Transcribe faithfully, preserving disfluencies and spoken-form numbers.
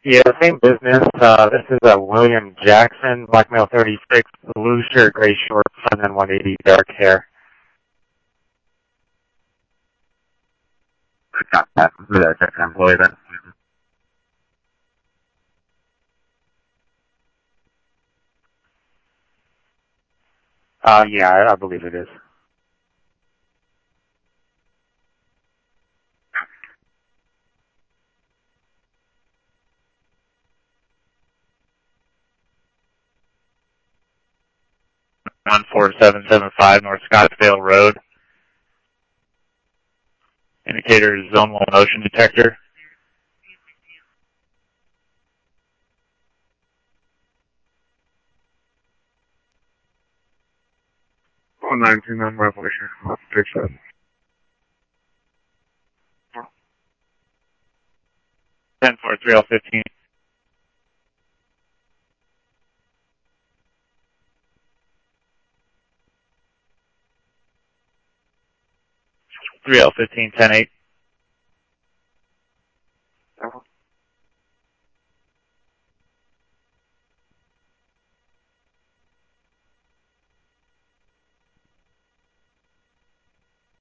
Yeah, same business. Uh, this is uh, William Jackson, black male thirty-six, blue shirt, gray shorts, and then one eighty, dark hair. Got that. That's an employee then. Uh, yeah, I, I believe it is. one four seven seven five North Scottsdale Road. Indicator is zone one motion detector. one nine two nine Revolution. Fix that. ten four three L fifteen. three L fifteen, ten eight.